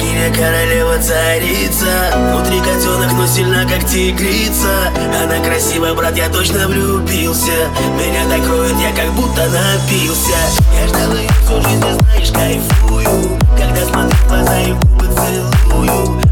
богиня, королева, царица. Внутри котенок, но сильна, как тигрица. Она красивая, брат, я точно влюбился. Меня так кроет, я как будто напился. Я ждал ее всю жизнь, и знаешь, кайфую, когда смотрю в глаза и в губы целую.